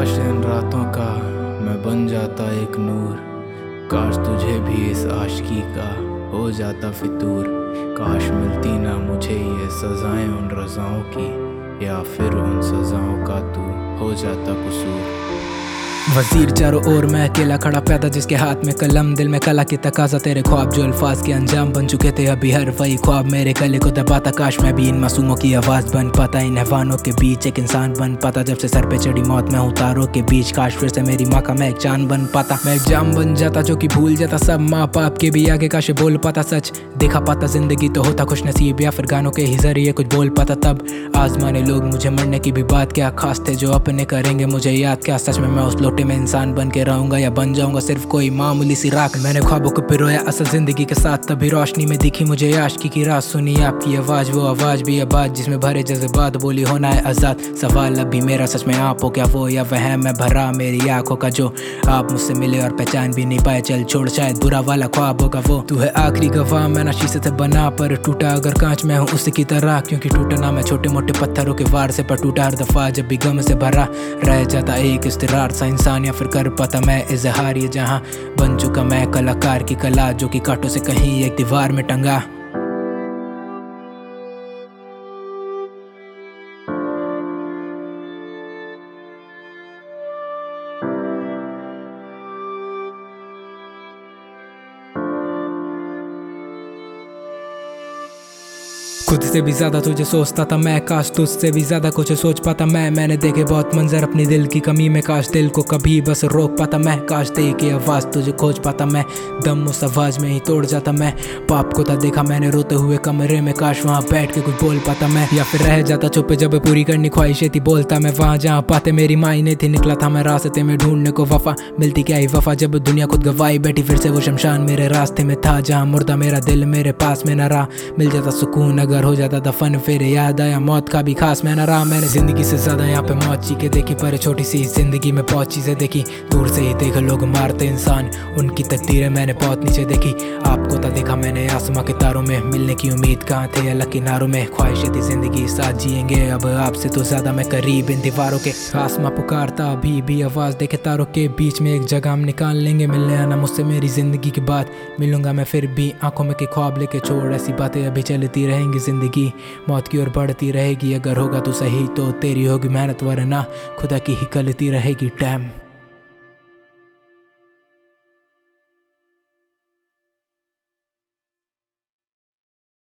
काश इन रातों का मैं बन जाता एक नूर, काश तुझे भी इस आशिकी का हो जाता फितूर। काश मिलती ना मुझे ये सजाएं उन रज़ाओं की, या फिर उन सजाओं का तू हो जाता कसूर। वजीर चारों ओर मैं अकेला खड़ा पैदा, जिसके हाथ में कलम दिल में कला की तकाजा। तेरे ख्वाब जो अल्फाज के अंजाम बन चुके थे, अभी हर वही ख्वाब मेरे गले को दबाता। काश मैं भी इन मासूमों की आवाज़ बन पाता, इन हैवानों के बीच एक इंसान बन पाता। जब से सर पे चढ़ी मौत मैं हूँ तारों के बीच, काश फिर से मेरी माँ का मैं एक चांद बन पाता। मैं एक जाम बन जाता जो कि भूल जाता सब माँ बाप के भी आगे, काश बोल पाता सच देखा पाता। जिंदगी तो होता खुश नसीब, या फिर गानों के ही जरिए कुछ बोल पाता। तब आजमाने लोग मुझे मरने की भी बात, क्या खास थे जो अपने करेंगे मुझे याद। क्या सच में मैं उस लोटे में इंसान बन के रहूंगा, या बन जाऊंगा सिर्फ कोई मामूली सी राख। मैंने ख्वाबों को पिरोया असल जिंदगी के साथ, तभी रोशनी में दिखी मुझे आशिकी की रात। सुनी आपकी आवाज, वो आवाज भी आबाद जिसमें भरे जज्बात, बोली होना है आजाद। सवाल अब भी मेरा, सच में आप हो क्या वो, या वह मैं भरा मेरी आंखों का जो आप मुझसे मिले और पहचान भी नहीं पाए। चल छोड़, शायद बुरा वाला ख्वाब होगा वो। तू है आखिरी गवाह, मैं ना शीशे से बना पर टूटा अगर कांच में हूँ उसी की तरह। क्योंकि टूटा ना मैं छोटे मोटे पत्थरों के वार से, पर टूटा हर दफा जब भी गम से भरा रह जाता एक इस्तिरार सा इंसान। या फिर कर पाता मैं इजहार, ये जहां बन चुका मैं कलाकार की कला, जो कि कांटों से कहीं एक दीवार में टंगा। खुद से भी ज्यादा तुझे सोचता था मैं, काश तुझसे भी ज्यादा कुछ सोच पाता मैं। मैंने देखे बहुत मंजर अपनी दिल की कमी में, काश दिल को कभी बस रोक पाता मैं। काश दे के आवाज तुझे खोज पाता मैं, दम उस आवाज में ही तोड़ जाता मैं। पाप को था देखा मैंने रोते हुए कमरे में, काश वहाँ बैठ के कुछ बोल पाता मैं। या फिर रह जाता चुप जब पूरी करनी ख्वाहिशें थी, बोलता मैं वहाँ जहाँ पाते मेरी मायने थी। निकला था मैं रास्ते में ढूंढने को वफा, मिलती क्या ही वफा जब दुनिया खुद गवाई बैठी। फिर से वो शमशान मेरे रास्ते में था, जहाँ मुर्दा मेरा दिल मेरे पास में न रहा। मिल जाता सुकून अगर हो जाता दफन, फिर याद आया मौत का भी खास मैं न रहा। मैंने जिंदगी से ज्यादा यहाँ पे मौत चीखे देखी, पर छोटी सी जिंदगी में बहुत चीजें देखी। दूर से ही देखा लोग मारते इंसान, उनकी तकदीरें मैंने बहुत नीचे देखी। आपको तो देखा मैंने आसमां के तारों में, मिलने की उम्मीद कहाँ थे अलग किनारों में। ख्वाहिशें थी जिंदगी साथ जिएंगे, अब आपसे तो ज्यादा मैं करीब इन दीवारों के। आसमां पुकारता अभी भी आवाज देखे तारों के बीच में, एक जगह हम निकाल लेंगे। मिलने आना मुझसे मेरी जिंदगी की बात, मिलूंगा मैं फिर भी आंखों में के ख्वाब लेके। छोड़ ऐसी बातें अभी चलती रहेंगी, जिंदगी मौत की ओर बढ़ती रहेगी। अगर होगा तो सही तो तेरी होगी मेहनत, वरना खुदा की ही गलती रहेगी। टैम